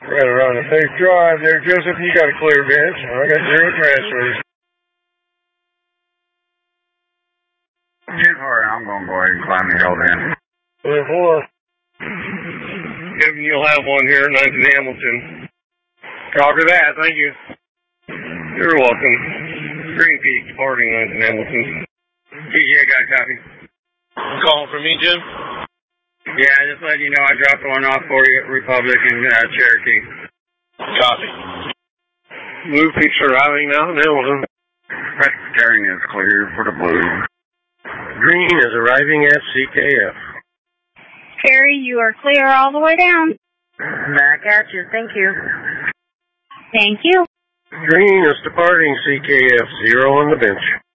Right around a safe drive there, Joseph. You got a clear bench. I got 0 transfers. I'm going to go ahead and climb the hill then. 4. Kevin, you'll have one here at 9th Hamilton. Copy that. Thank you. You're welcome. Green Peak departing 9th Hamilton. Yeah, got a copy. Calling for me, Jim? Yeah, just letting you know I dropped one off for you at Republic and Cherokee. Copy. Blue Peak's arriving now in Hamilton. Presbyterian is clear for the blue. Green is arriving at CKF. Carrie, you are clear all the way down. Back at you. Thank you. Thank you. Green is departing CKF, 0 on the bench.